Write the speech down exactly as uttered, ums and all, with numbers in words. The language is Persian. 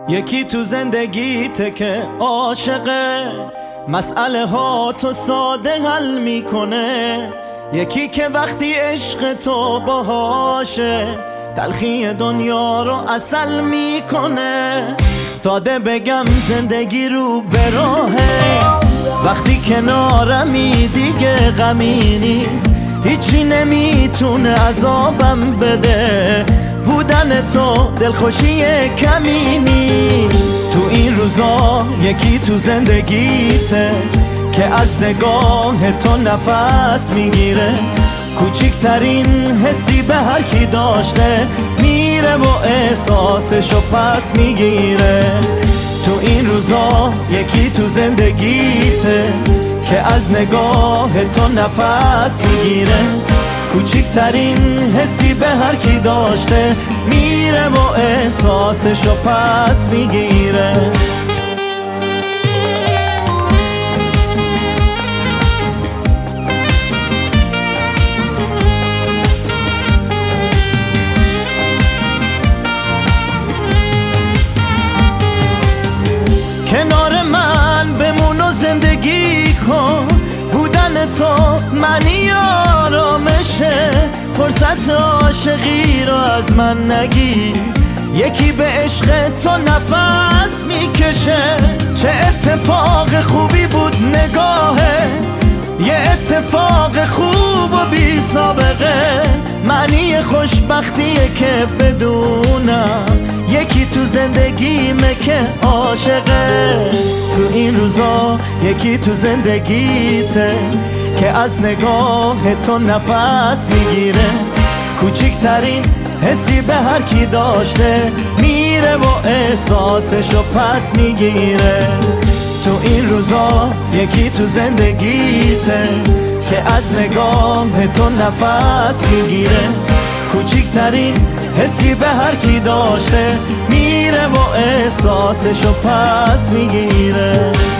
یکی تو زندگیته که عاشقه، مسئله ها تو ساده حل میکنه. یکی که وقتی عشق تو باهاشه، تلخی دنیا رو عسل میکنه. ساده بگم زندگی رو به راهه، وقتی کنارمی دیگه غمی نیست. هیچی نمیتونه عذابم بده، بودن تو دلخوشی کمی نیست. تو این روزا یکی تو زندگیته که از نگاه تو نفس میگیره. کوچکترین حسی به هر کی داشته میره و احساسشو پس میگیره. تو این روزا یکی تو زندگیته که از نگاه تو نفس میگیره. کوچکترین حسی به هر کی داشته میره و احساسشو پس میگیره. کنار من بمون و زندگی کن، بودن تو معنی آرامشه. فرصت عاشقی رو از من نگیر، یکی به عشق تو نفس میکشه. چه اتفاق خوبی بود نگاهت، یه اتفاق خوب و بی سابقه. معنی خوشبختیه که بدونم یکی تو زندگیمه که عاشقه. تو این روزا یکی تو زندگیته که از نگاه تو نفس میگیره. کوچکترین حسی به هر کی داشته میره و احساسشو پس میگیره. تو این روزا یکی تو زندگیته که از نگاه تو نفس میگیره. کوچکترین حسی به هر کی داشته میره و احساسشو پس میگیره.